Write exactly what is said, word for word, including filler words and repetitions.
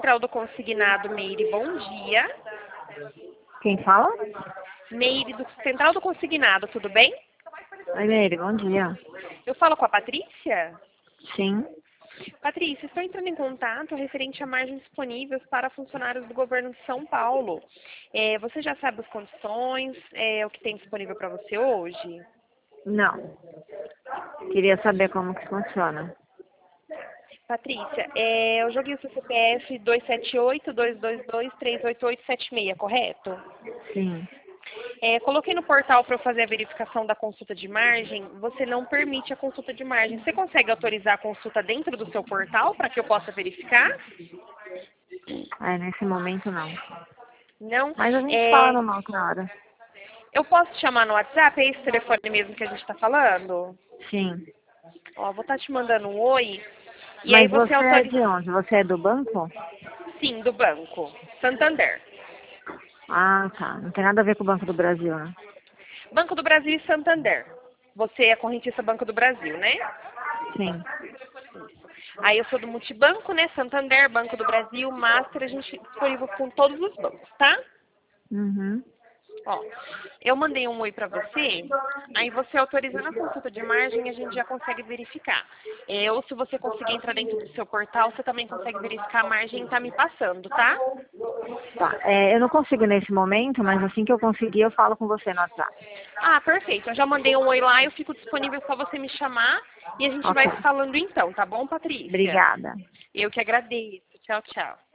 Central do Consignado, Meire, bom dia. Quem fala? Meire, do Central do Consignado, tudo bem? Oi, Meire, bom dia. Eu falo com a Patrícia? Sim. Patrícia, estou entrando em contato referente a margens disponíveis para funcionários do governo de São Paulo. É, você já sabe as condições, é, o que tem disponível para você hoje? Não. Queria saber como que funciona. Patrícia, é, eu joguei o seu C P F dois sete oito, dois dois dois, três oito oito sete seis, correto? Sim. É, coloquei no portal para eu fazer a verificação da consulta de margem, você não permite a consulta de margem. Você consegue autorizar a consulta dentro do seu portal para que eu possa verificar? É, nesse momento não. Não? Mas a gente fala É, numa outra hora. eu posso te chamar no WhatsApp? É esse telefone mesmo que a gente está falando? Sim. Ó, vou estar te mandando um oi. E aí Mas você você é autoriza... de onde? Você é do banco? Sim, do banco. Santander. Ah, tá. Não tem nada a ver com o Banco do Brasil, né? Banco do Brasil e Santander. Você é correntista Banco do Brasil, né? Sim. Aí eu sou do Multibanco, né? Santander, Banco do Brasil, Master, a gente é disponível com todos os bancos, tá? Uhum. Ó, eu mandei um oi pra você, aí você autorizando a consulta de margem, a gente já consegue verificar. É, ou se você conseguir entrar dentro do seu portal, você também consegue verificar a margem que tá me passando, tá? Tá. É, eu não consigo nesse momento, mas assim que eu conseguir, eu falo com você no WhatsApp. Ah, perfeito. Eu já mandei um oi lá, eu fico disponível só você me chamar e a gente vai Ok. se falando então, tá bom, Patrícia? Obrigada. Eu que agradeço. Tchau, tchau.